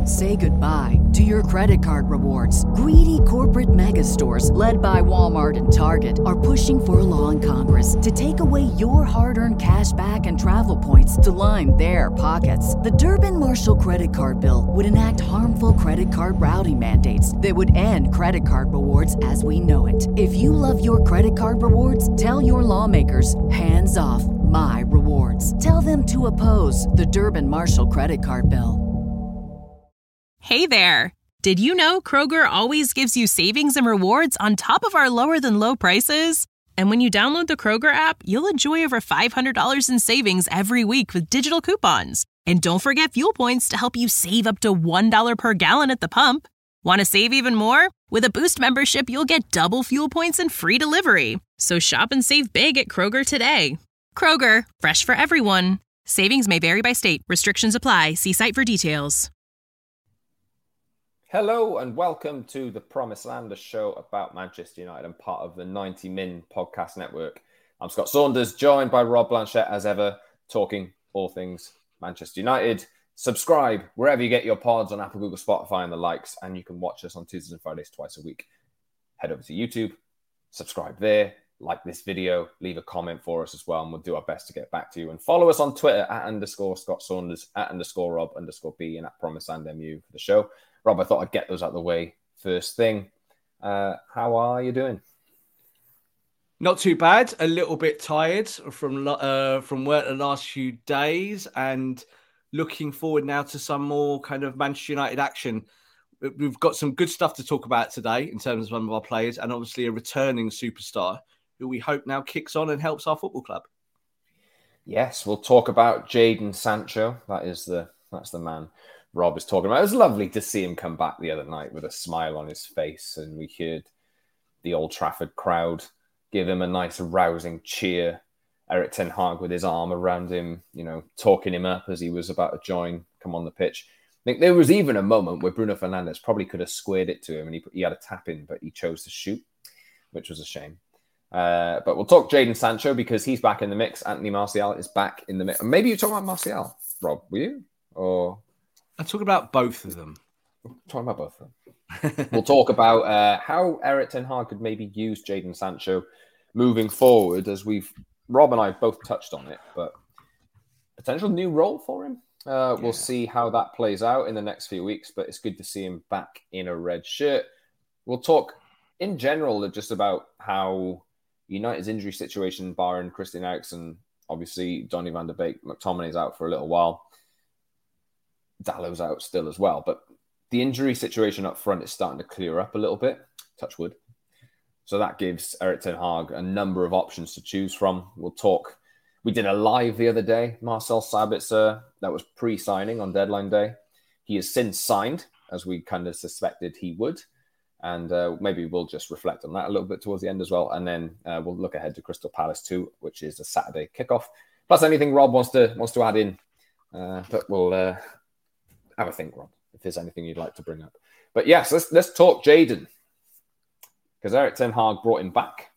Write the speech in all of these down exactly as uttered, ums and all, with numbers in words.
Say goodbye to your credit card rewards. Greedy corporate mega stores, led by Walmart and Target, are pushing for a law in Congress to take away your hard-earned cash back and travel points to line their pockets. The Durbin-Marshall credit card bill would enact harmful credit card routing mandates that would end credit card rewards as we know it. If you love your credit card rewards, tell your lawmakers, hands off my rewards. Tell them to oppose the Durbin-Marshall credit card bill. Hey there! Did you know Kroger always gives you savings and rewards on top of our lower than low prices? And when you download the Kroger app, you'll enjoy over five hundred dollars in savings every week with digital coupons. And don't forget fuel points to help you save up to one dollar per gallon at the pump. Want to save even more? With a Boost membership, you'll get double fuel points and free delivery. So shop and save big at Kroger today. Kroger, fresh for everyone. Savings may vary by state. Restrictions apply. See site for details. Hello and welcome to the Promised Land, a show about Manchester United and part of the ninety min podcast network. I'm Scott Saunders, joined by Rob Blanchette as ever, talking all things Manchester United. Subscribe wherever you get your pods on Apple, Google, Spotify and the likes, and you can watch us on Tuesdays and Fridays twice a week. Head over to YouTube, subscribe there, like this video, leave a comment for us as well, and we'll do our best to get back to you. And follow us on Twitter at underscore Scott Saunders, at underscore Rob underscore B, and at Promised Land M U for the show. Rob, I thought I'd get those out of the way first thing. Uh, how are you doing? Not too bad. A little bit tired from uh, from work the last few days, and looking forward now to some more kind of Manchester United action. We've got some good stuff to talk about today in terms of some of our players, and obviously a returning superstar who we hope now kicks on and helps our football club. Yes, we'll talk about Jadon Sancho. That is the that's the man Rob is talking about. It was lovely to see him come back the other night with a smile on his face, and we heard the Old Trafford crowd give him a nice rousing cheer. Erik ten Hag with his arm around him, you know, talking him up as he was about to join, come on the pitch. I think there was even a moment where Bruno Fernandes probably could have squared it to him, and he, he had a tap in, but he chose to shoot, which was a shame. Uh, but we'll talk Jadon Sancho because he's back in the mix. Anthony Martial is back in the mix. Maybe you're talking about Martial, Rob, were you? Or... I'm talking about both of them. We're talking about both of them. We'll talk about uh, how Erik ten Hag could maybe use Jadon Sancho moving forward, as we've Rob and I both touched on it, but potential new role for him. Uh, yeah. We'll see how that plays out in the next few weeks, but it's good to see him back in a red shirt. We'll talk in general just about how United's injury situation, barring Christian Eriksen, obviously Donny van de Beek, McTominay's out for a little while. Dallow's out still as well, but the injury situation up front is starting to clear up a little bit, touch wood. So that gives Erik ten Hag a number of options to choose from. We'll talk. We did a live the other day, Marcel Sabitzer, that was pre-signing on deadline day. He has since signed, as we kind of suspected he would. And uh, maybe we'll just reflect on that a little bit towards the end as well. And then uh, we'll look ahead to Crystal Palace too, which is a Saturday kickoff. Plus anything Rob wants to wants to add in. Uh, but we'll... Uh, Have a think, Rob, if there's anything you'd like to bring up. But yes, let's let's talk Jadon. Because Erik ten Hag brought him back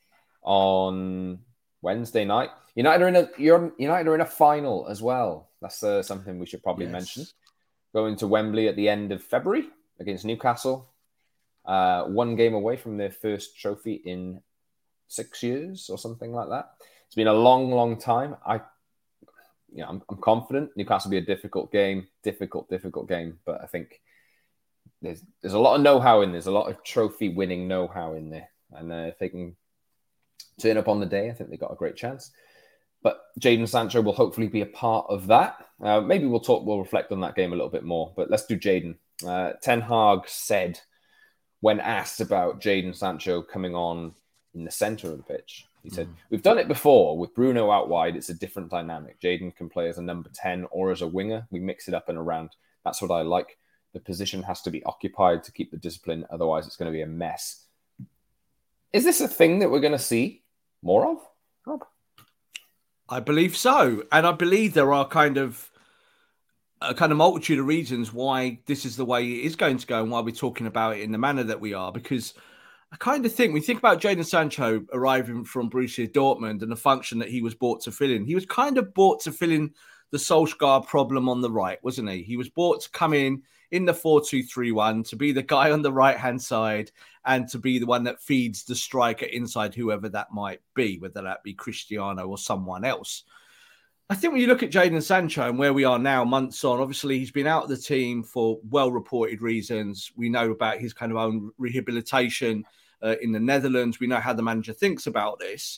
on Wednesday night. United are in a United are in a final as well. That's uh, something we should probably yes. mention. Going to Wembley at the end of February against Newcastle. Uh, one game away from their first trophy in six years or something like that. It's been a long, long time. I Yeah, I'm, I'm confident Newcastle will be a difficult game, difficult, difficult game. But I think there's there's a lot of know-how in there. There's a lot of trophy-winning know-how in there. And uh, if they can turn up on the day, I think they've got a great chance. But Jadon Sancho will hopefully be a part of that. Uh, maybe we'll talk, we'll reflect on that game a little bit more. But let's do Jadon. Uh, Ten Hag said, when asked about Jadon Sancho coming on in the centre of the pitch, he said, mm. we've done it before with Bruno out wide. It's a different dynamic. Jadon can play as a number ten or as a winger. We mix it up and around. That's what I like. The position has to be occupied to keep the discipline. Otherwise, it's going to be a mess. Is this a thing that we're going to see more of, Rob? I believe so. And I believe there are kind of a kind of multitude of reasons why this is the way it is going to go and why we're talking about it in the manner that we are. Because I kind of think, we think about Jadon Sancho arriving from Borussia Dortmund and the function that he was brought to fill in. He was kind of brought to fill in the Solskjaer problem on the right, wasn't he? He was brought to come in in the four two three one to be the guy on the right-hand side and to be the one that feeds the striker inside, whoever that might be, whether that be Cristiano or someone else. I think when you look at Jadon Sancho and where we are now, months on, obviously he's been out of the team for well-reported reasons. We know about his kind of own rehabilitation uh, in the Netherlands. We know how the manager thinks about this.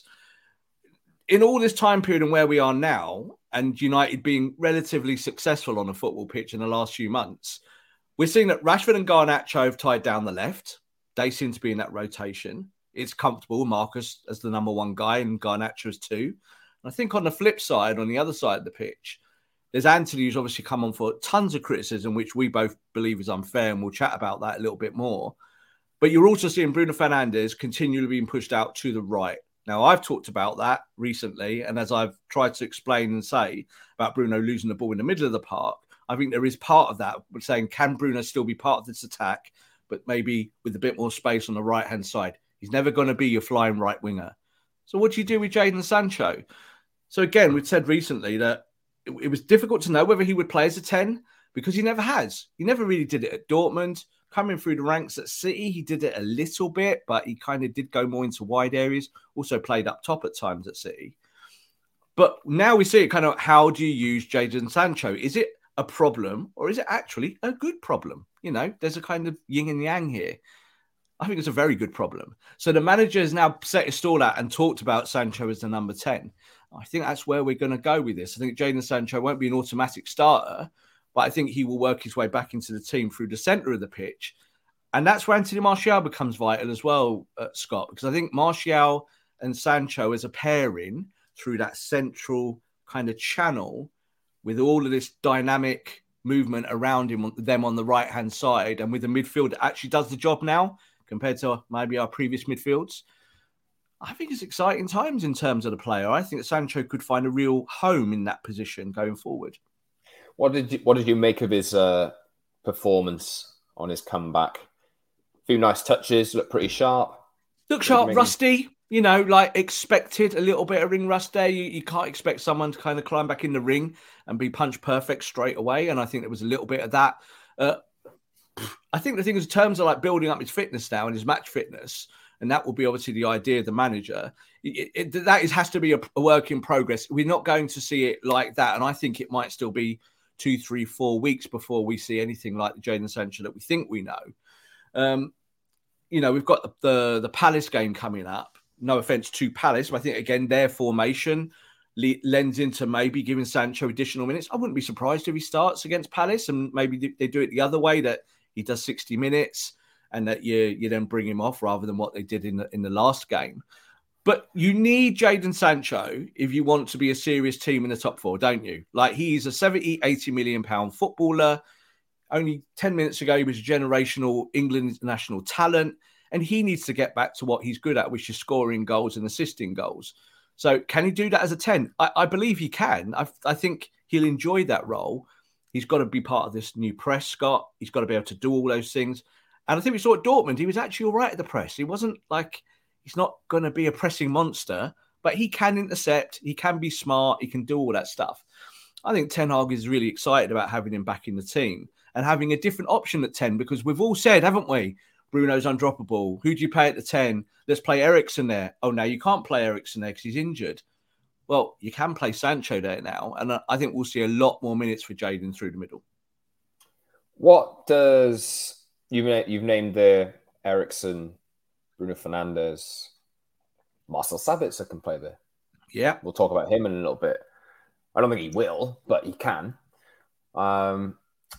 In all this time period and where we are now, and United being relatively successful on a football pitch in the last few months, we're seeing that Rashford and Garnacho have tied down the left. They seem to be in that rotation. It's comfortable, Marcus as the number one guy and Garnacho as two. And I think on the flip side, on the other side of the pitch, there's Antony, who's obviously come on for tons of criticism, which we both believe is unfair, and we'll chat about that a little bit more. But you're also seeing Bruno Fernandes continually being pushed out to the right. Now, I've talked about that recently, and as I've tried to explain and say about Bruno losing the ball in the middle of the park, I think there is part of that, saying, can Bruno still be part of this attack, but maybe with a bit more space on the right-hand side? He's never going to be your flying right winger. So what do you do with Jadon Sancho? So again, we've said recently that it, it was difficult to know whether he would play as a ten because he never has. He never really did it at Dortmund. Coming through the ranks at City, he did it a little bit, but he kind of did go more into wide areas, also played up top at times at City. But now we see it kind of, how do you use Jadon Sancho? Is it a problem or is it actually a good problem? You know, there's a kind of yin and yang here. I think it's a very good problem. So the manager has now set his stall out and talked about Sancho as the number ten. I think that's where we're going to go with this. I think Jadon Sancho won't be an automatic starter, but I think he will work his way back into the team through the centre of the pitch. And that's where Anthony Martial becomes vital as well, uh, Scott, because I think Martial and Sancho as a pairing through that central kind of channel with all of this dynamic movement around him, them on the right-hand side, and with the midfield that actually does the job now compared to maybe our previous midfields. I think it's exciting times in terms of the player. I think that Sancho could find a real home in that position going forward. What did you, what did you make of his uh, performance on his comeback? A few nice touches, looked pretty sharp. Look sharp, rusty, you know, like expected a little bit of ring rust there. You, you can't expect someone to kind of climb back in the ring and be punch perfect straight away. And I think there was a little bit of that. Uh, I think the thing is, in terms of like building up his fitness now and his match fitness, and that will be obviously the idea of the manager, it, it, that is, has to be a, a work in progress. We're not going to see it like that. And I think it might still be two, three, four weeks before we see anything like the Jadon Sancho that we think we know. Um, you know, we've got the, the, the Palace game coming up. No offense to Palace, but I think, again, their formation le- lends into maybe giving Sancho additional minutes. I wouldn't be surprised if he starts against Palace and maybe they do it the other way, that he does sixty minutes and that you you then bring him off rather than what they did in the, in the last game. But you need Jadon Sancho if you want to be a serious team in the top four, don't you? Like, he's a seventy, eighty million pound footballer. Only ten minutes ago, he was a generational England international talent, and he needs to get back to what he's good at, which is scoring goals and assisting goals. So can he do that as a ten? I, I believe he can. I, I think he'll enjoy that role. He's got to be part of this new press, Scott. He's got to be able to do all those things. And I think we saw at Dortmund, he was actually all right at the press. He wasn't like, he's not going to be a pressing monster, but he can intercept. He can be smart. He can do all that stuff. I think Ten Hag is really excited about having him back in the team and having a different option at ten, because we've all said, haven't we, Bruno's undroppable. Who do you play at the ten? Let's play Eriksen there. Oh, no, you can't play Eriksen there because he's injured. Well, you can play Sancho there now, and I think we'll see a lot more minutes for Jadon through the middle. What does... You've, you've named the Eriksen, Bruno Fernandes, Marcel Sabitzer can play there. Yeah. We'll talk about him in a little bit. I don't think he will, but he can. Um,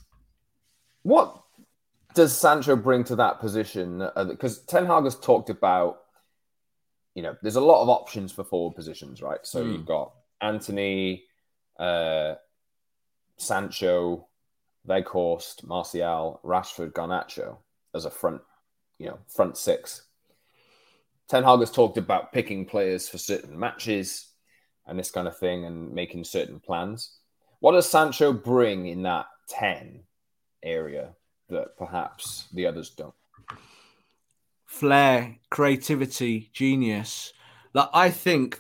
what does Sancho bring to that position? Because uh, Ten Hag has talked about, you know, there's a lot of options for forward positions, right? So mm. you've got Antony, uh, Sancho, Weghorst, Martial, Rashford, Garnacho as a front, you know, front six. Ten Hag has talked about picking players for certain matches and this kind of thing and making certain plans. What does Sancho bring in that ten area that perhaps the others don't? Flair, creativity, genius. Like, I think that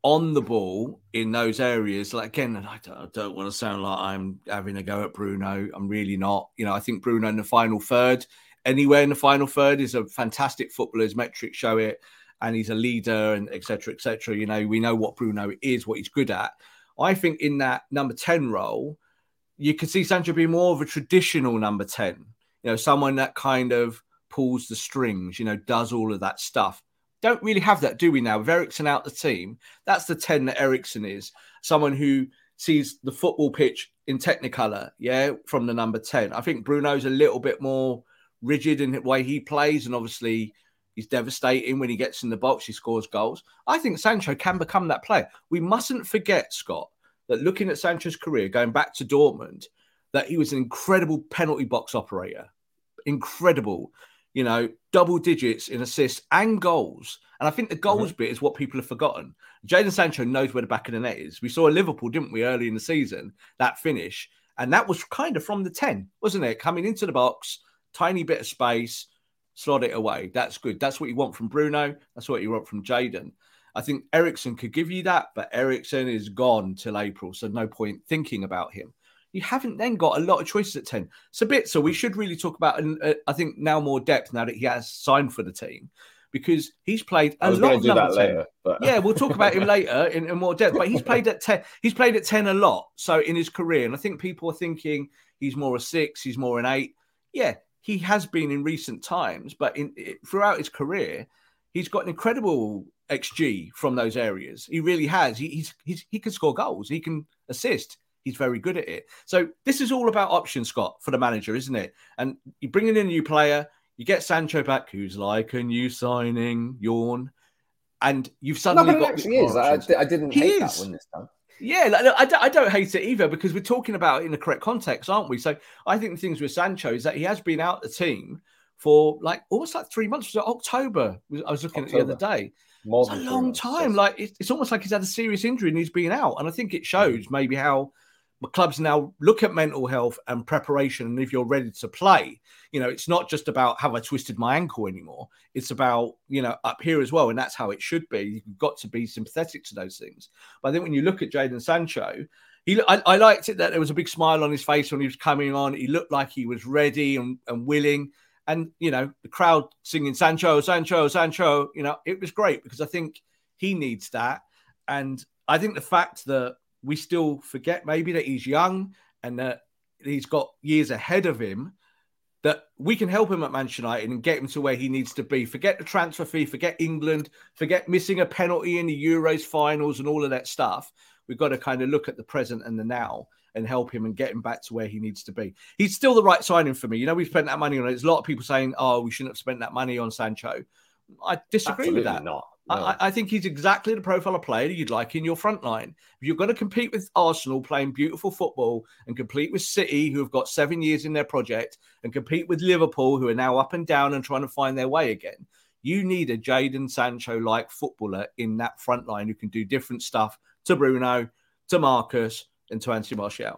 on the ball in those areas. Like, again, I don't, I don't want to sound like I'm having a go at Bruno. I'm really not. You know, I think Bruno in the final third, anywhere in the final third, is a fantastic footballer. His metrics show it. And he's a leader and et cetera, et cetera. You know, we know what Bruno is, what he's good at. I think in that number ten role, you could see Sancho being more of a traditional number ten. You know, someone that kind of pulls the strings, you know, does all of that stuff. Don't really have that, do we now? With Eriksen out the team, that's the ten that Eriksen is. Someone who sees the football pitch in Technicolor, yeah, from the number ten. I think Bruno's a little bit more rigid in the way he plays, and obviously he's devastating when he gets in the box, he scores goals. I think Sancho can become that player. We mustn't forget, Scott, that looking at Sancho's career, going back to Dortmund, that he was an incredible penalty box operator. Incredible. You know, double digits in assists and goals. And I think the goals mm-hmm. bit is what people have forgotten. Jadon Sancho knows where the back of the net is. We saw Liverpool, didn't we, early in the season, that finish. And that was kind of from the ten, wasn't it? Coming into the box, tiny bit of space, slot it away. That's good. That's what you want from Bruno. That's what you want from Jadon. I think Eriksen could give you that, but Eriksen is gone till April, so no point thinking about him. You haven't then got a lot of choices at ten. It's a bit, so we should really talk about, uh, I think, now more depth now that he has signed for the team, because he's played a I was lot of do number that ten. later, but... Yeah, we'll talk about him later in, in more depth, but he's played at ten. He's played at ten a lot, so in his career, and I think people are thinking he's more a six, he's more an eight. Yeah, he has been in recent times, but in throughout his career, he's got an incredible X G from those areas. He really has. He, he's, he's, he can score goals. He can assist. He's very good at it. So this is all about options, Scott, for the manager, isn't it? And you bring in a new player, you get Sancho back, who's like a new signing, yawn, and you've suddenly no, but got... It actually is. I, I didn't he hate is. that one this time. Yeah, I don't, I don't hate it either, because we're talking about it in the correct context, aren't we? So I think the things with Sancho is that he has been out the team for like almost like three months. So October, I was looking October. at the other day. More it's than a long months, time. yes. Like it's, it's almost like he's had a serious injury and he's been out. And I think it shows maybe how clubs now look at mental health and preparation. And if you're ready to play, you know, it's not just about have I twisted my ankle anymore. It's about, you know, up here as well. And that's how it should be. You've got to be sympathetic to those things. But I think when you look at Jadon Sancho, he, I, I liked it that there was a big smile on his face when he was coming on. He looked like he was ready and, and willing. And, you know, the crowd singing Sancho, Sancho, Sancho, you know, it was great because I think he needs that. And I think the fact that we still forget maybe that he's young and that he's got years ahead of him, that we can help him at Manchester United and get him to where he needs to be. Forget the transfer fee, forget England, forget missing a penalty in the Euros finals and all of that stuff. We've got to kind of look at the present and the now and help him and get him back to where he needs to be. He's still the right signing for me. You know, we've spent that money on it. There's a lot of people saying, oh, we shouldn't have spent that money on Sancho. I disagree Absolutely with that. Not. No. No. I, I think he's exactly the profile of player you'd like in your front line. If you're going to compete with Arsenal playing beautiful football and compete with City, who have got seven years in their project, and compete with Liverpool, who are now up and down and trying to find their way again, you need a Jadon Sancho-like footballer in that front line who can do different stuff to Bruno, to Marcus, and to Anthony Martial.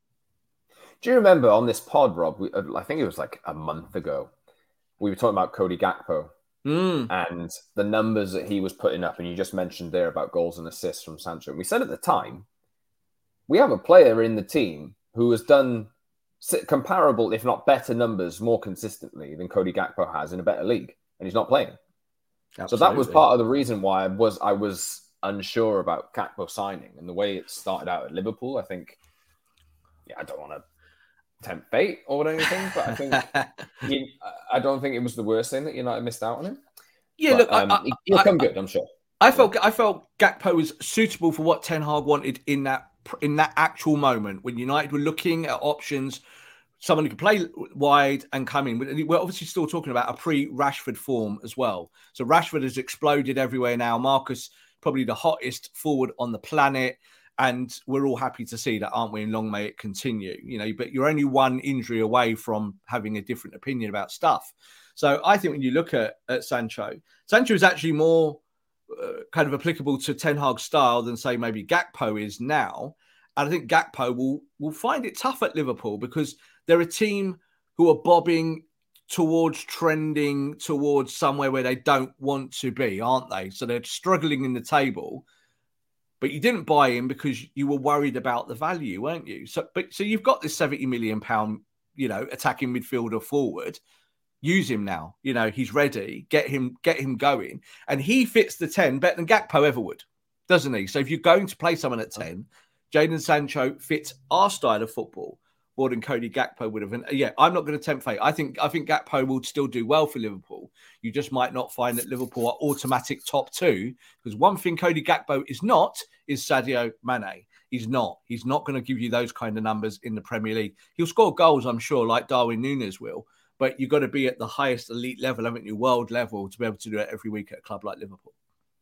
Do you remember on this pod, Rob, we, I think it was like a month ago, we were talking about Cody Gakpo mm. and the numbers that he was putting up, and you just mentioned there about goals and assists from Sancho. And we said at the time, we have a player in the team who has done comparable, if not better numbers more consistently than Cody Gakpo has in a better league, and he's not playing. Absolutely. So that was part of the reason why I was I was unsure about Gakpo signing, and the way it started out at Liverpool. I think, yeah, I don't want to tempt fate or anything, but I think he, I don't think it was the worst thing that United missed out on him. Yeah, but, look, um, I, I, he'll I, come I, good, I'm sure. I felt I felt Gakpo was suitable for what Ten Hag wanted in that in that actual moment when United were looking at options. Someone who could play wide and come in. We're obviously still talking about a pre-Rashford form as well. So Rashford has exploded everywhere now. Marcus, probably the hottest forward on the planet. And we're all happy to see that, aren't we? And long may it continue. You know, but you're only one injury away from having a different opinion about stuff. So I think when you look at, at Sancho, Sancho is actually more uh, kind of applicable to Ten Hag's style than, say, maybe Gakpo is now. And I think Gakpo will, will find it tough at Liverpool because they're a team who are bobbing towards trending towards somewhere where they don't want to be, aren't they? So they're struggling in the table. but you didn't buy him because you were worried about the value, weren't you? So, but so you've got this seventy million pound, you know, attacking midfielder forward. Use him now. You know, he's ready. Get him, get him going. And he fits the ten better than Gakpo ever would, doesn't he? So if you're going to play someone at ten, Jadon Sancho fits our style of football more than Cody Gakpo would have. And yeah, I'm not going to tempt fate. I think I think Gakpo will still do well for Liverpool. You just might not find that Liverpool are automatic top two, because one thing Cody Gakpo is not is Sadio Mane. He's not. He's not going to give you those kind of numbers in the Premier League. He'll score goals, I'm sure, like Darwin Núñez will. But you've got to be at the highest elite level, haven't you, world level, to be able to do it every week at a club like Liverpool.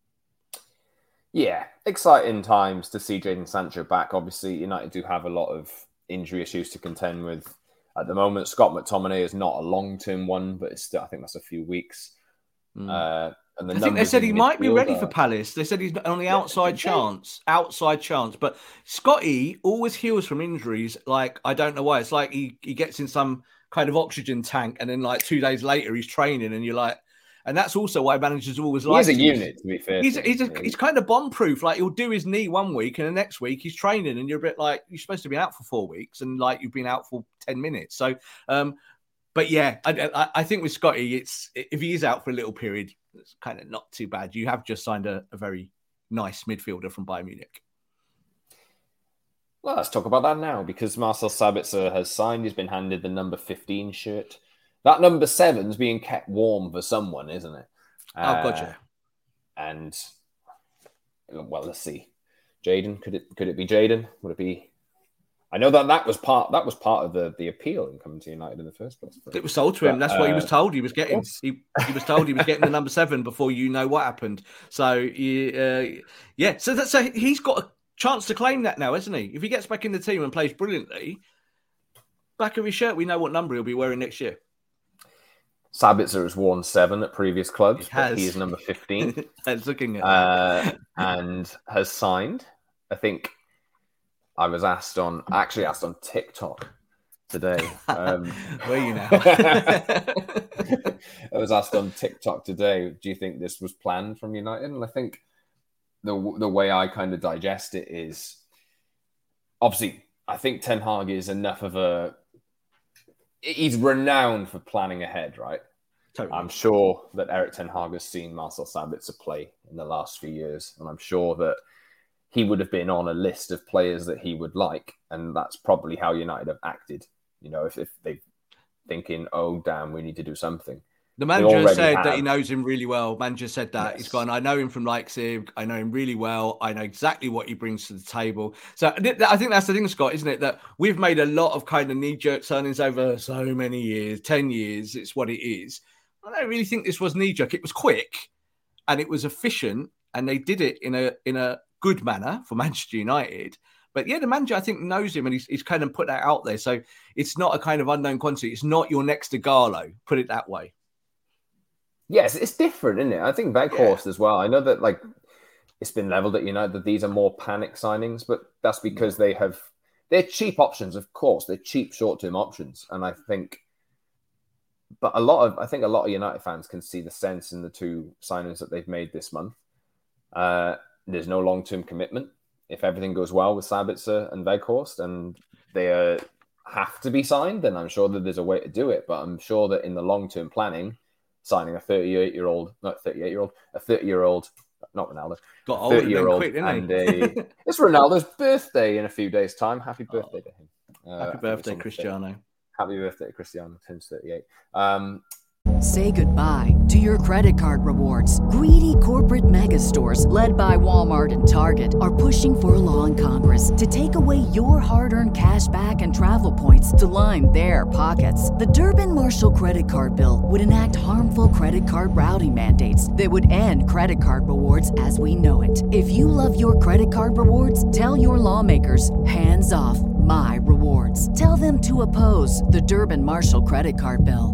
Yeah, exciting times to see Jadon Sancho back. Obviously, United do have a lot of injury issues to contend with at the moment. Scott McTominay is not a long-term one, but it's still, I think that's a few weeks. Mm. Uh, and the I think they said he might be ready are... for Palace. They said he's on the outside yeah, chance, outside chance. But Scotty always heals from injuries. Like, I don't know why. It's like he, he gets in some kind of oxygen tank, and then like two days later he's training, and you're like, and that's also why managers always like. He's a unit, to be fair. He's he's, a, he's kind of bomb proof. Like, he'll do his knee one week, and the next week he's training, and you're a bit like, you're supposed to be out for four weeks, and like you've been out for ten minutes. So, um, but yeah, I, I, I think with Scotty, it's if he is out for a little period, it's kind of not too bad. You have just signed a, a very nice midfielder from Bayern Munich. Well, let's talk about that now, because Marcel Sabitzer has signed. He's been handed the number fifteen shirt. That number seven's being kept warm for someone, isn't it? Oh, uh, gotcha. And, well, let's see. Jadon, could it could it be Jadon? Would it be? I know that that was part that was part of the, the appeal in coming to United in the first place. It was sold to him. But, That's uh, what he was told he was getting. He, he was told he was getting the number seven before you know what happened. So, uh, yeah. So that's so he's got a chance to claim that now, isn't he? If he gets back in the team and plays brilliantly, back of his shirt, we know what number he'll be wearing next year. Sabitzer has worn seven at previous clubs, he but he is number fifteen. I was looking at uh, and has signed. I think I was asked on, actually asked on TikTok today. Um, Where are you now? I was asked on TikTok today, do you think this was planned from United? And I think the the way I kind of digest it is, obviously, I think Ten Hag is enough of a, he's renowned for planning ahead, right? Totally. I'm sure that Erik Ten Hag has seen Marcel Sabitzer play in the last few years, and I'm sure that he would have been on a list of players that he would like, and that's probably how United have acted. You know, if, if they're thinking, oh, damn, we need to do something. The manager said have. that he knows him really well. Manager said that. Yes. He's gone, I know him from Leipzig. I know him really well. I know exactly what he brings to the table. So I think that's the thing, Scott, isn't it? That we've made a lot of kind of knee-jerk signings over so many years, ten years. It's what it is. I don't really think this was knee-jerk. It was quick and it was efficient, and they did it in a in a good manner for Manchester United. But yeah, the manager, I think, knows him, and he's, he's kind of put that out there. So it's not a kind of unknown quantity. It's not your next Ighalo, put it that way. Yes, it's different, isn't it? I think Weghorst yeah. as well. I know that like it's been leveled at United that these are more panic signings, but that's because they have they're cheap options, of course. They're cheap short-term options. And I think but a lot of I think a lot of United fans can see the sense in the two signings that they've made this month. Uh, there's no long-term commitment. If everything goes well with Sabitzer and Weghorst and they uh, have to be signed, then I'm sure that there's a way to do it. But I'm sure that in the long-term planning, signing a thirty-eight-year-old, not thirty-eight-year-old, a thirty-year-old, not Ronaldo, got older thirty-year-old, quick, didn't and a, it's Ronaldo's birthday in a few days' time. Happy birthday oh. to him! Uh, Happy birthday, Cristiano! Happy birthday, Cristiano! Turns thirty-eight. Um, Say goodbye to your credit card rewards. Greedy corporate mega stores, led by Walmart and Target, are pushing for a law in Congress to take away your hard-earned cash back and travel points to line their pockets. The Durbin-Marshall credit card bill would enact harmful credit card routing mandates that would end credit card rewards as we know it. If you love your credit card rewards, tell your lawmakers, hands off my rewards. Tell them to oppose the Durbin-Marshall credit card bill.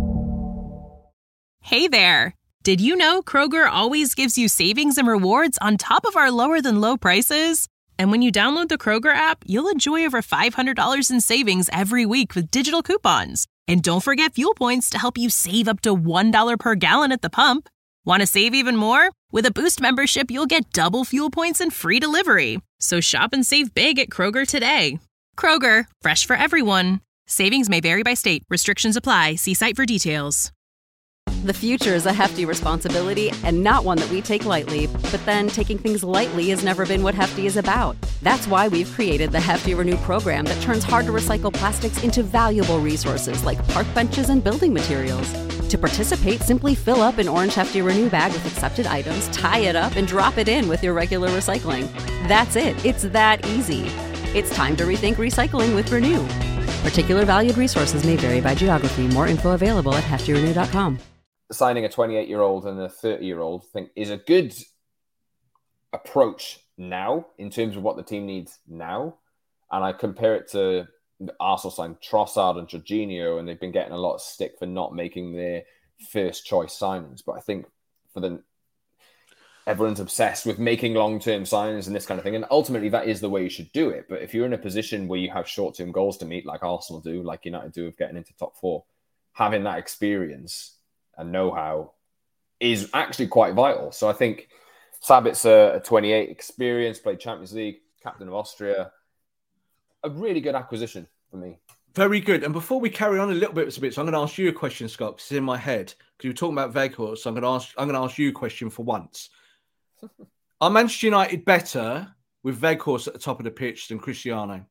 Hey there! Did you know Kroger always gives you savings and rewards on top of our lower-than-low prices? And when you download the Kroger app, you'll enjoy over five hundred dollars in savings every week with digital coupons. And don't forget fuel points to help you save up to one dollar per gallon at the pump. Want to save even more? With a Boost membership, you'll get double fuel points and free delivery. So shop and save big at Kroger today. Kroger, fresh for everyone. Savings may vary by state. Restrictions apply. See site for details. The future is a hefty responsibility and not one that we take lightly. But then taking things lightly has never been what Hefty is about. That's why we've created the Hefty Renew program that turns hard-to-recycle plastics into valuable resources like park benches and building materials. To participate, simply fill up an orange Hefty Renew bag with accepted items, tie it up, and drop it in with your regular recycling. That's it. It's that easy. It's time to rethink recycling with Renew. Particular valued resources may vary by geography. More info available at hefty renew dot com. Signing a twenty-eight-year-old and a thirty-year-old, I think, is a good approach now in terms of what the team needs now. And I compare it to Arsenal signed Trossard and Jorginho, and they've been getting a lot of stick for not making their first choice signings. But I think for the everyone's obsessed with making long-term signings and this kind of thing. And ultimately, that is the way you should do it. But if you're in a position where you have short-term goals to meet, like Arsenal do, like United do of getting into top four, having that experience and know-how is actually quite vital. So I think Sabitzer, a twenty-eight, experience, played Champions League, captain of Austria, a really good acquisition for me. Very good. And before we carry on a little bit, so I'm going to ask you a question, Scott, because it's in my head. Because you were talking about Weghorst, so I'm going to ask. I'm going to ask you a question for once. Are Manchester United better with Weghorst at the top of the pitch than Cristiano?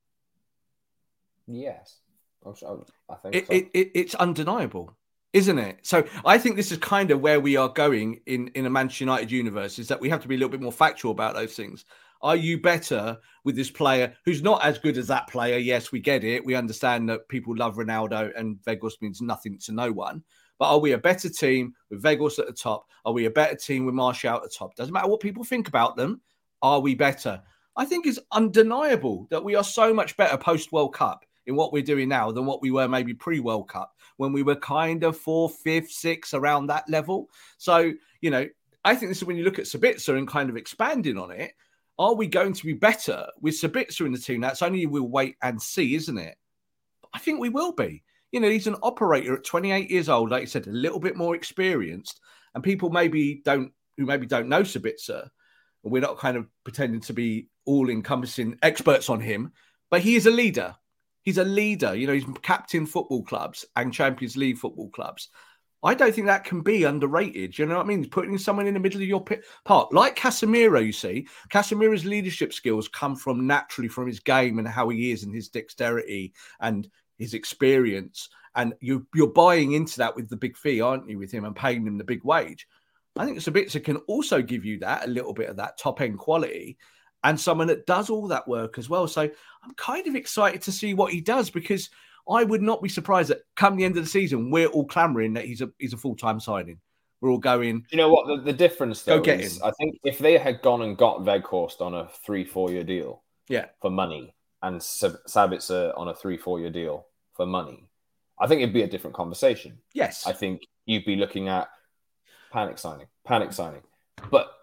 Yes, I think it, so. It, it, it's undeniable, isn't it? So I think this is kind of where we are going in, in a Manchester United universe, is that we have to be a little bit more factual about those things. Are you better with this player who's not as good as that player? Yes, we get it. We understand that people love Ronaldo and Weghorst means nothing to no one. But are we a better team with Weghorst at the top? Are we a better team with Martial at the top? Doesn't matter what people think about them. Are we better? I think it's undeniable that we are so much better post-World Cup in what we're doing now than what we were maybe pre-World Cup, when we were kind of fourth, fifth, sixth, around that level. So, you know, I think this is when you look at Sabitzer and kind of expanding on it. Are we going to be better with Sabitzer in the team? That's only we'll wait and see, isn't it? I think we will be. You know, he's an operator at twenty-eight years old, like you said, a little bit more experienced. And people maybe don't, who maybe don't know Sabitzer, and we're not kind of pretending to be all-encompassing experts on him, but he is a leader. He's a leader. You know, he's captain football clubs and Champions League football clubs. I don't think that can be underrated. You know what I mean? Putting someone in the middle of your pit park, like Casemiro, you see, Casemiro's leadership skills come from naturally from his game and how he is and his dexterity and his experience. And you, you're buying into that with the big fee, aren't you, with him and paying him the big wage? I think Sabitzer can also give you that, a little bit of that top-end quality and someone that does all that work as well. So I'm kind of excited to see what he does, because I would not be surprised that come the end of the season, we're all clamoring that he's a he's a full-time signing. We're all going... You know what? The, the difference, though, go get is him. I think if they had gone and got Weghorst on a three, four-year deal yeah. for money and Sabitzer on a three, four-year deal for money, I think it'd be a different conversation. Yes. I think you'd be looking at panic signing, panic signing. But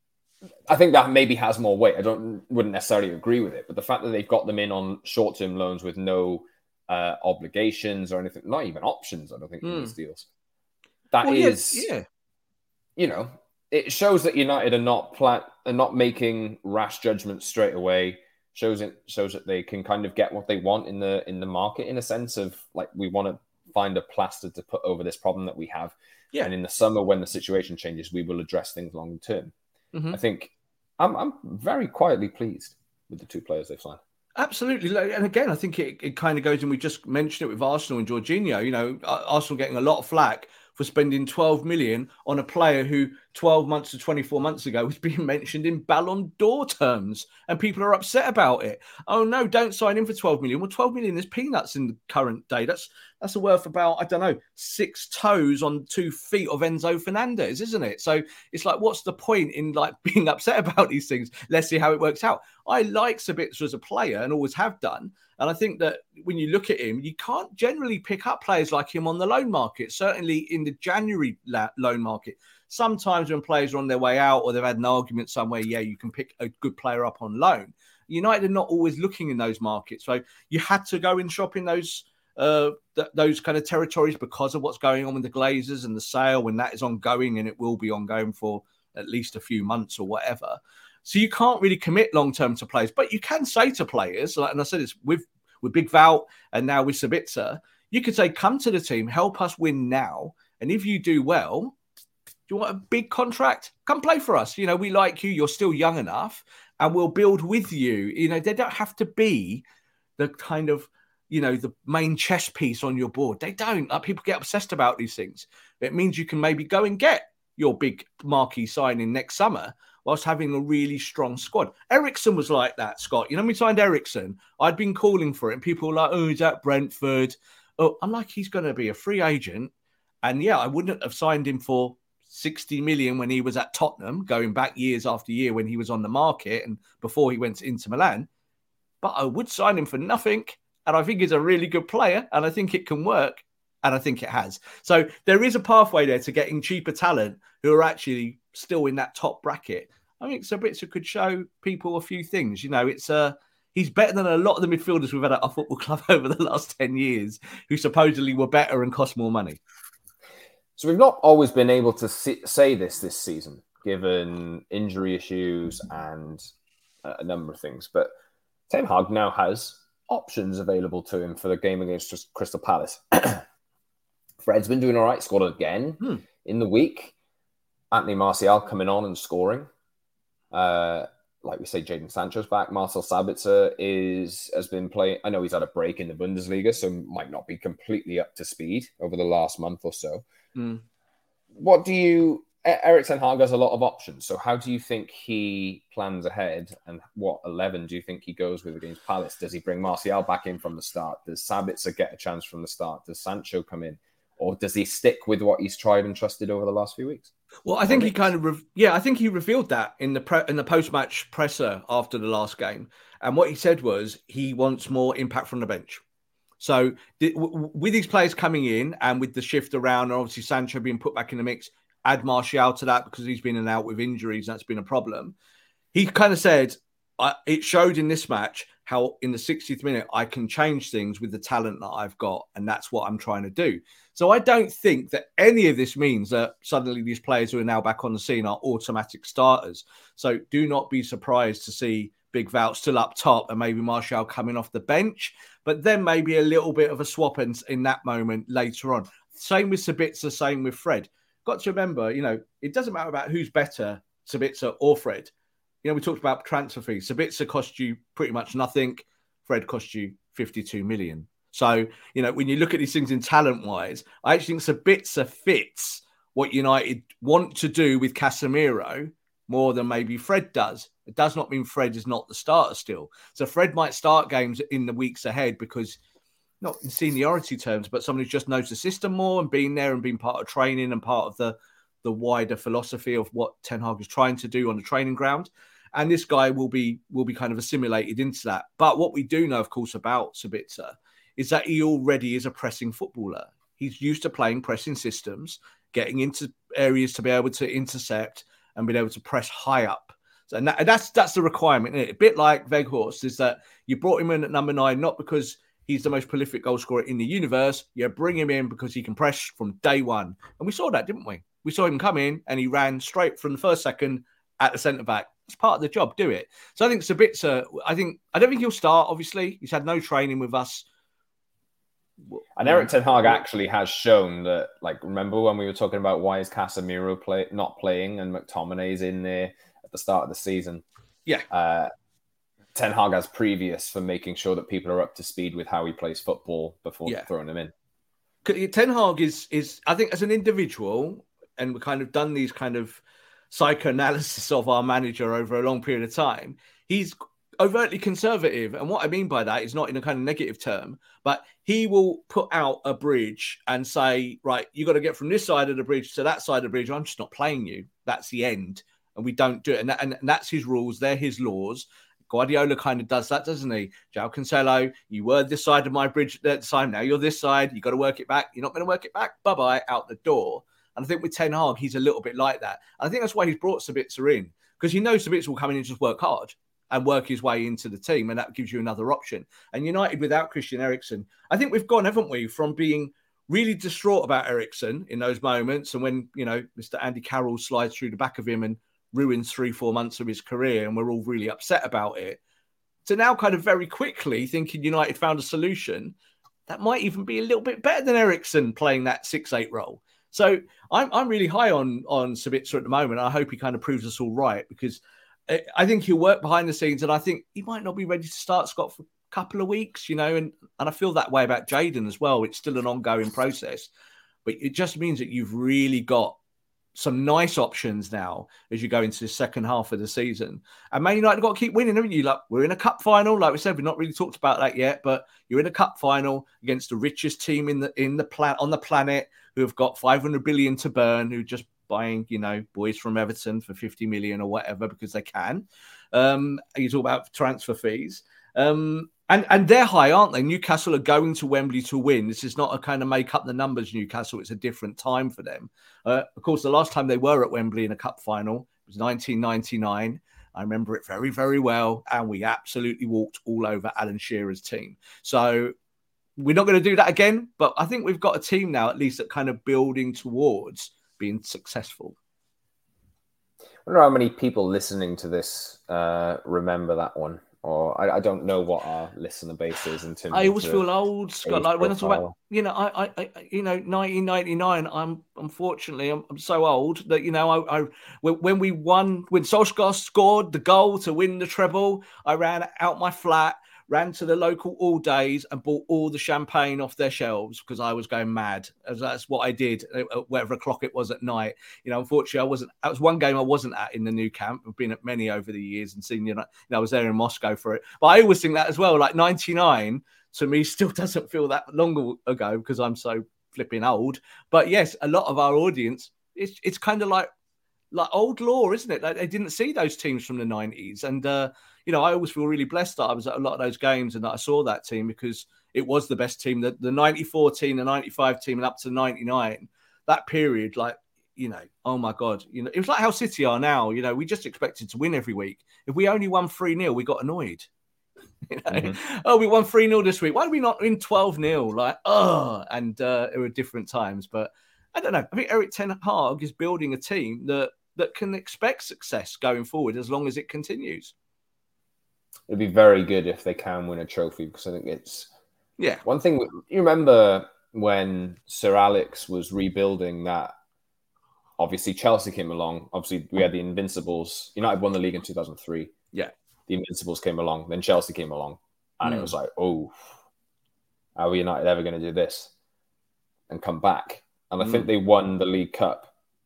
I think that maybe has more weight. I don't wouldn't necessarily agree with it. But the fact that they've got them in on short-term loans with no uh, obligations or anything, not even options, I don't think, mm. in these deals. That well, is, yeah, yeah. you know, it shows that United are not plan- are not making rash judgments straight away. Shows it shows that they can kind of get what they want in the in the market, in a sense of like, we want to find a plaster to put over this problem that we have. Yeah. And in the summer, when the situation changes, we will address things long term. Mm-hmm. I think I'm I'm very quietly pleased with the two players they've signed. Absolutely. And again, I think it, it kind of goes, and we just mentioned it with Arsenal and Jorginho. You know, Arsenal getting a lot of flack for spending twelve million on a player who twelve months to twenty-four months ago was being mentioned in Ballon d'Or terms, and people are upset about it. Oh no, don't sign him for twelve million. Well, twelve million is peanuts in the current day. That's that's a worth about, I don't know, six toes on two feet of Enzo Fernandez, isn't it? So it's like, what's the point in like being upset about these things? Let's see how it works out. I like Sabitzer as a player and always have done. And I think that when you look at him, you can't generally pick up players like him on the loan market, certainly in the January la- loan market. Sometimes when players are on their way out or they've had an argument somewhere, yeah, you can pick a good player up on loan. United are not always looking in those markets. So you had to go and shop in those uh, th- those kind of territories because of what's going on with the Glazers and the sale when that is ongoing, and it will be ongoing for at least a few months or whatever. So you can't really commit long-term to players, but you can say to players, like, and I said this with, with Big Wout and now with Sabitzer, you could say, come to the team, help us win now. And if you do well, do you want a big contract? Come play for us. You know, we like you. You're still young enough and we'll build with you. You know, they don't have to be the kind of, you know, the main chess piece on your board. They don't. Like, people get obsessed about these things. It means you can maybe go and get your big marquee signing next summer whilst having a really strong squad. Ericsson was like that, Scott. You know, when we signed Ericsson, I'd been calling for it and people were like, oh, is that Brentford? Oh, I'm like, he's going to be a free agent. And yeah, I wouldn't have signed him for sixty million when he was at Tottenham, going back years after year when he was on the market and before he went to Inter Milan. But I would sign him for nothing. And I think he's a really good player. And I think it can work. And I think it has. So there is a pathway there to getting cheaper talent who are actually still in that top bracket. I think Sabitzer could show people a few things. You know, it's uh, he's better than a lot of the midfielders we've had at our football club over the last ten years who supposedly were better and cost more money. So we've not always been able to see, say this this season, given injury issues and a number of things. But Ten Hag now has options available to him for the game against Crystal Palace. Fred's been doing all right, scored again hmm. in the week. Anthony Martial coming on and scoring. Uh, like we say, Jadon Sancho's back. Marcel Sabitzer is has been playing. I know he's had a break in the Bundesliga, so might not be completely up to speed over the last month or so. Mm. What do you... Erik ten Hag has a lot of options, so how do you think he plans ahead, and what eleven do you think he goes with against Palace? Does he bring Martial back in from the start? Does Sabitzer get a chance from the start? Does Sancho come in? Or does he stick with what he's tried and trusted over the last few weeks? Well, I think he kind of, re- yeah, I think he revealed that in the pre- in the post-match presser after the last game. And what he said was he wants more impact from the bench. So th- w- with these players coming in and with the shift around, and obviously Sancho being put back in the mix, add Martial to that because he's been in and out with injuries. That's been a problem. He kind of said, I, it showed in this match how in the sixtieth minute I can change things with the talent that I've got. And that's what I'm trying to do. So I don't think that any of this means that suddenly these players who are now back on the scene are automatic starters. So do not be surprised to see Big Wout still up top and maybe Martial coming off the bench, but then maybe a little bit of a swap in, in that moment later on. Same with Sabitzer, same with Fred. Got to remember, you know, it doesn't matter about who's better, Sabitzer or Fred. You know, we talked about transfer fees. Sabitzer cost you pretty much nothing. Fred cost you fifty-two million. So, you know, when you look at these things in talent-wise, I actually think Sabitzer fits what United want to do with Casemiro more than maybe Fred does. It does not mean Fred is not the starter still. So Fred might start games in the weeks ahead because, not in seniority terms, but someone who just knows the system more and been there and been part of training and part of the, the wider philosophy of what Ten Hag is trying to do on the training ground. And this guy will be will be kind of assimilated into that. But what we do know, of course, about Sabitzer is that he already is a pressing footballer. He's used to playing pressing systems, getting into areas to be able to intercept and being able to press high up. So, and, that, and that's that's the requirement, isn't it? A bit like Weghorst, is that you brought him in at number nine, not because he's the most prolific goal scorer in the universe. You bring him in because he can press from day one. And we saw that, didn't we? We saw him come in and he ran straight from the first second at the centre-back. It's part of the job, do it. So I think Sabitzer, I think, I don't think he'll start, obviously. He's had no training with us. And Erik ten Hag actually has shown that, like, remember when we were talking about why is Casemiro play, not playing and McTominay's in there at the start of the season? Yeah. Uh, Ten Hag has previous for making sure that people are up to speed with how he plays football before yeah. throwing him in. Ten Hag is, is, I think, as an individual, and we've kind of done these kind of psychoanalysis of our manager over a long period of time, he's overtly conservative. And what I mean by that is not in a kind of negative term, but he will put out a bridge and say, right, you got to get from this side of the bridge to that side of the bridge. I'm just not playing you. That's the end. And we don't do it. And, that, and that's his rules. They're his laws. Guardiola kind of does that, doesn't he? João Cancelo, you were this side of my bridge at that time. Now you're this side. You got to work it back. You're not going to work it back. Bye-bye, out the door. And I think with Ten Hag, he's a little bit like that. And I think that's why he's brought Sabitzer in, because he knows Sabitzer will come in and just work hard and work his way into the team, and that gives you another option. And United without Christian Eriksen, I think we've gone, haven't we, from being really distraught about Eriksen in those moments, and when, you know, Mister Andy Carroll slides through the back of him and ruins three, four months of his career and we're all really upset about it, to now kind of very quickly thinking United found a solution that might even be a little bit better than Eriksen playing that six eight role. So I'm I'm really high on, on Sabitzer at the moment. I hope he kind of proves us all right, because I think he'll work behind the scenes, and I think he might not be ready to start, Scott, for a couple of weeks, you know, and, and I feel that way about Jadon as well. It's still an ongoing process, but it just means that you've really got some nice options now as you go into the second half of the season. And Man United have got to keep winning, haven't you? Like, we're in a cup final, like we said, we've not really talked about that yet, but you're in a cup final against the richest team in the in the plan on the planet, who have got five hundred billion to burn, who just buying, you know, boys from Everton for fifty million or whatever because they can. Um, you talk about transfer fees. Um, and, and they're high, aren't they? Newcastle are going to Wembley to win. This is not a kind of make up the numbers Newcastle. It's a different time for them. Uh, of course, the last time they were at Wembley in a cup final was nineteen ninety-nine. I remember it very, very well. And we absolutely walked all over Alan Shearer's team. So we're not going to do that again. But I think we've got a team now, at least, that kind of building towards being successful. I wonder how many people listening to this uh, remember that one, or I, I don't know what our listener base is in terms. I always of feel old, Scott. Like when I talk about, you know, I, I, I you know, nineteen ninety-nine. I'm unfortunately, I'm, I'm so old that you know, I, I, when we won, when Solskjaer scored the goal to win the treble, I ran out my flat, ran to the local All Days and bought all the champagne off their shelves because I was going mad. That's what I did at whatever o'clock it was at night. You know, unfortunately, I wasn't. That was one game I wasn't at in the new camp. I've been at many over the years and seen, you know, you know I was there in Moscow for it. But I always think that as well. Like ninety-nine to me still doesn't feel that long ago because I'm so flipping old. But yes, a lot of our audience, it's it's kind of like like old law, isn't it? Like they didn't see those teams from the nineties, and uh, you know, I always feel really blessed that I was at a lot of those games and that I saw that team because it was the best team. The, the ninety-four team, the ninety-five team, and up to ninety-nine, that period, like, you know, oh my God, you know, it was like how City are now. You know, we just expected to win every week. If we only won three nil, we got annoyed. You know? Mm-hmm. Oh, we won three nil this week. Why did we not win twelve nil? Like, oh, and uh, it were different times. But I don't know. I think Erik ten Hag is building a team that that can expect success going forward as long as it continues. It'd be very good if they can win a trophy because I think it's yeah. One thing you remember when Sir Alex was rebuilding that. Obviously, Chelsea came along. Obviously, we had the Invincibles. United won the league in two thousand three. Yeah, the Invincibles came along. Then Chelsea came along, and mm. it was like, oh, how are United ever going to do this and come back? And I mm. think they won the League Cup.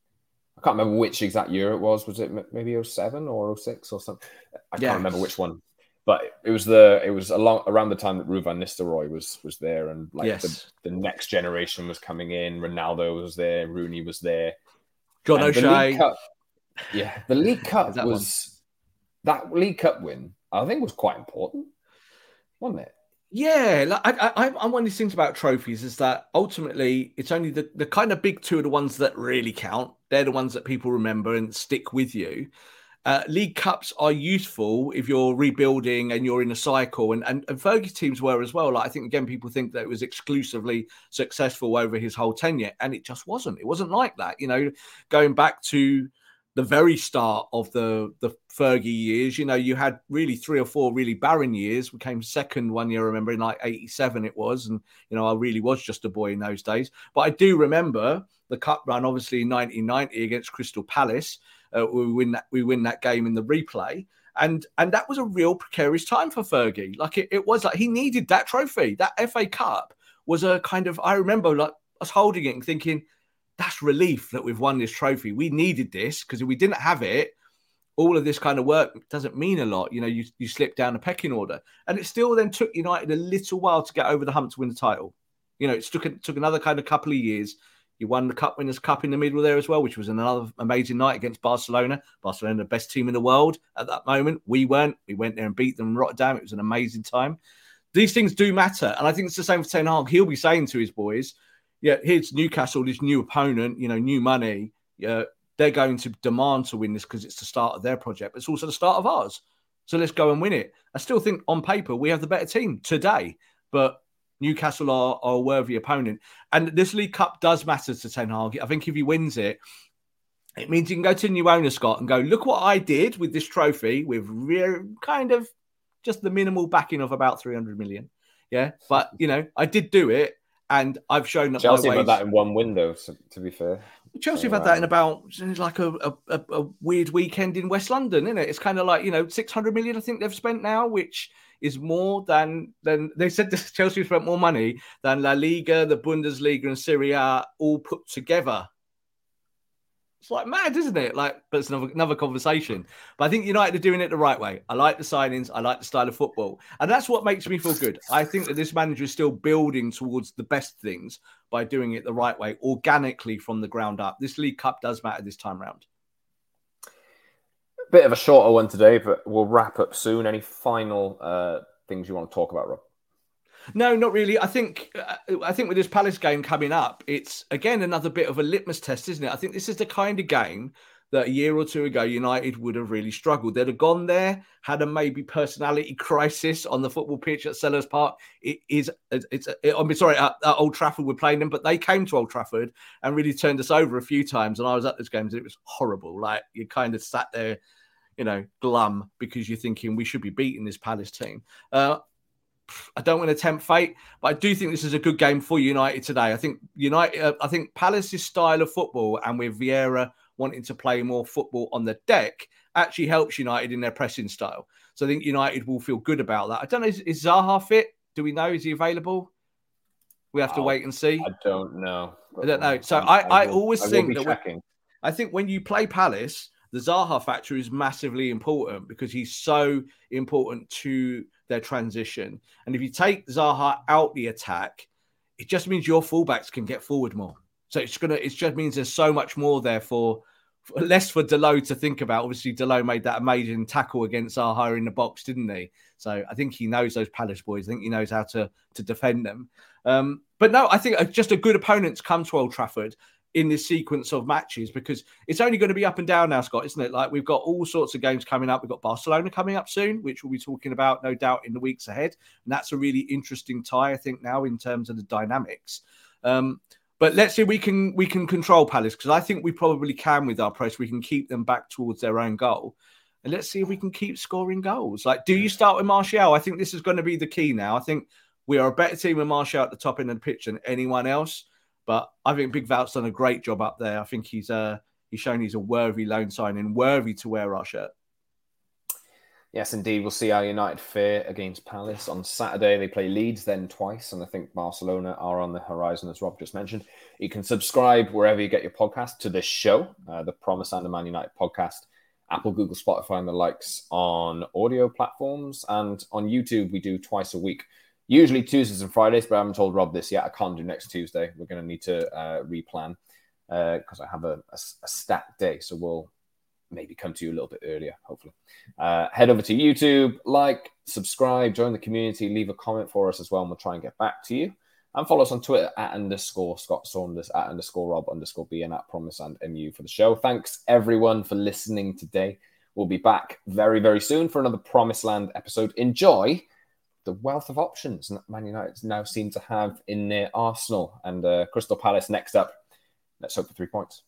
I can't remember which exact year it was. Was it maybe oh seven or oh six or something? I can't yes. remember which one. But it was the it was along around the time that Ruud van Nistelrooy was was there, and like yes. the, the next generation was coming in. Ronaldo was there, Rooney was there, John and O'Shea. The Cup, yeah, the League Cup that was one? that League Cup win. I think was quite important, wasn't it? Yeah, like I, I, I'm one of these things about trophies is that ultimately it's only the, the kind of big two are the ones that really count. They're the ones that people remember and stick with you. Uh, League Cups are useful if you're rebuilding and you're in a cycle. And, and, and Fergie's teams were as well. Like I think, again, people think that it was exclusively successful over his whole tenure. And it just wasn't. It wasn't like that. You know, going back to the very start of the, the Fergie years, you know, you had really three or four really barren years. We came second one year, I remember, in like eighty-seven it was. And, you know, I really was just a boy in those days. But I do remember the cup run, obviously, in nineteen ninety against Crystal Palace. Uh, we win that. We win that game in the replay, and and that was a real precarious time for Fergie. Like it, it was like he needed that trophy. That F A Cup was a kind of. I remember like us holding it and thinking, that's relief that we've won this trophy. We needed this because if we didn't have it, all of this kind of work doesn't mean a lot. You know, you you slip down the pecking order, and it still then took United a little while to get over the hump to win the title. You know, it took it took another kind of couple of years. You won the Cup Winners' Cup in the middle there as well, which was another amazing night against Barcelona. Barcelona, the best team in the world at that moment. We weren't. We went there and beat them in Rotterdam. It was an amazing time. These things do matter. And I think it's the same for Ten Hag. He'll be saying to his boys, yeah, here's Newcastle, this new opponent, you know, new money. Yeah, they're going to demand to win this because it's the start of their project, but it's also the start of ours. So let's go and win it. I still think on paper we have the better team today, but Newcastle are, are a worthy opponent. And this League Cup does matter to Ten Hag. I think if he wins it, It means you can go to the new owner, Scott, and go, look what I did with this trophy with real, kind of just the minimal backing of about three hundred million. Yeah. But, you know, I did do it. And I've shown that Chelsea my ways... had that in one window, so, to be fair. Chelsea have so, had that um... in about like a, a, a weird weekend in West London, isn't it? It's kind of like, you know, six hundred million I think they've spent now, which is more than, than they said Chelsea spent more money than La Liga, the Bundesliga and Serie A all put together. It's like mad, isn't it? Like, but it's another, another conversation. But I think United are doing it the right way. I like the signings. I like the style of football. And that's what makes me feel good. I think that this manager is still building towards the best things by doing it the right way, organically from the ground up. This League Cup does matter this time round. Bit of a shorter one today, but we'll wrap up soon. Any final uh, things you want to talk about, Rob? No, not really. I think uh, I think with this Palace game coming up, it's, again, another bit of a litmus test, isn't it? I think this is the kind of game that a year or two ago, United would have really struggled. They'd have gone there, had a maybe personality crisis on the football pitch at Selhurst Park. It is, it's, it, I'm sorry, at, at Old Trafford we're playing them, but they came to Old Trafford and really turned us over a few times. And I was at those games and it was horrible. Like, you kind of sat there, you know, glum because you're thinking we should be beating this Palace team. Uh, I don't want to tempt fate, but I do think this is a good game for United today. I think United, uh, I think Palace's style of football, and with Vieira wanting to play more football on the deck, actually helps United in their pressing style. So I think United will feel good about that. I don't know, is, is Zaha fit? Do we know? Is he available? We have to oh, wait and see. I don't know. I don't know. So I, I, I will, always I think that when, I think when you play Palace, the Zaha factor is massively important because he's so important to their transition. And if you take Zaha out the attack, it just means your fullbacks can get forward more. So it's gonna, it just means there's so much more there for, for less for Dalot to think about. Obviously, Dalot made that amazing tackle against Zaha in the box, didn't he? So I think he knows those Palace boys. I think he knows how to to defend them. Um, but no, I think just a good opponent to come to Old Trafford in this sequence of matches, because it's only going to be up and down now, Scott, isn't it? Like, we've got all sorts of games coming up. We've got Barcelona coming up soon, which we'll be talking about, no doubt, in the weeks ahead. And that's a really interesting tie, I think, now in terms of the dynamics. Um, but let's see if we can we can control Palace, because I think we probably can with our press. We can keep them back towards their own goal. And let's see if we can keep scoring goals. Like, do you start with Martial? I think this is going to be the key now. I think we are a better team with Martial at the top end of the pitch than anyone else. But I think Big Val's done a great job up there. I think he's uh, he's shown he's a worthy loan signing, worthy to wear our shirt. Yes, indeed. We'll see how United fare against Palace. On Saturday, they play Leeds then twice, and I think Barcelona are on the horizon, as Rob just mentioned. You can subscribe wherever you get your podcast to this show, uh, the Promise and the Man United podcast, Apple, Google, Spotify, and the likes on audio platforms. And on YouTube, we do twice a week. Usually Tuesdays and Fridays, but I haven't told Rob this yet. I can't do next Tuesday. We're going to need to uh, replan because uh, I have a, a, a stacked day. So we'll maybe come to you a little bit earlier, hopefully. Uh, head over to YouTube, like, subscribe, join the community, leave a comment for us as well, and we'll try and get back to you. And follow us on Twitter at underscore Scott Saunders, at underscore Rob underscore B, and at Promise and M U for the show. Thanks, everyone, for listening today. We'll be back very, very soon for another Promised Land episode. Enjoy the wealth of options that Man United now seem to have in their arsenal. And uh, Crystal Palace next up. Let's hope for three points.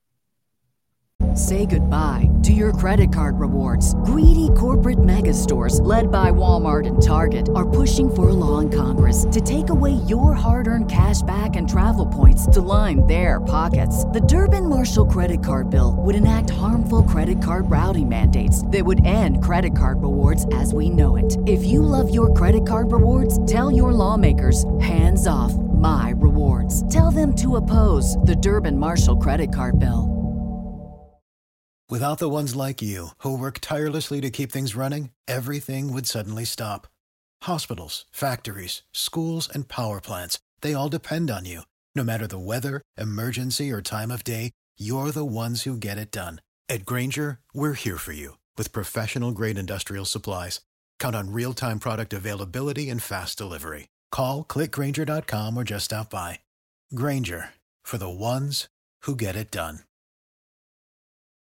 Say goodbye to your credit card rewards. Greedy corporate mega stores, led by Walmart and Target, are pushing for a law in Congress to take away your hard-earned cash back and travel points to line their pockets. The Durbin-Marshall credit card bill would enact harmful credit card routing mandates that would end credit card rewards as we know it. If you love your credit card rewards, tell your lawmakers, hands off my rewards. Tell them to oppose the Durbin-Marshall credit card bill. Without the ones like you, who work tirelessly to keep things running, everything would suddenly stop. Hospitals, factories, schools, and power plants, they all depend on you. No matter the weather, emergency, or time of day, you're the ones who get it done. At Grainger, we're here for you with professional-grade industrial supplies. Count on real-time product availability and fast delivery. Call, click Grainger dot com, or just stop by. Grainger, for the ones who get it done.